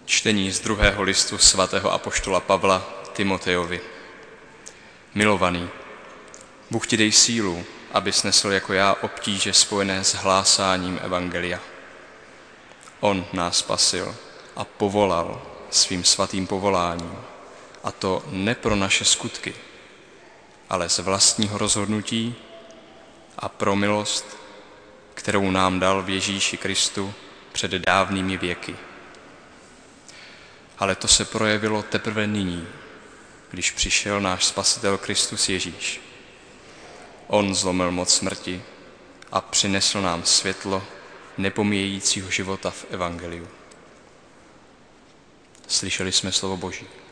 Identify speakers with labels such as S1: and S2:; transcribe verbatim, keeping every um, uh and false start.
S1: Čtení z druhého listu svatého apoštola Pavla Timotejovi. Milovaný, Bůh ti dej sílu, abys nesl jako já obtíže spojené s hlásáním evangelia. On nás spasil a povolal svým svatým povoláním, a to ne pro naše skutky, ale z vlastního rozhodnutí a pro milost, kterou nám dal v Ježíši Kristu před dávnými věky. Ale to se projevilo teprve nyní, když přišel náš Spasitel Kristus Ježíš. On zlomil moc smrti a přinesl nám světlo nepomíjejícího života v evangeliu. Slyšeli jsme slovo Boží.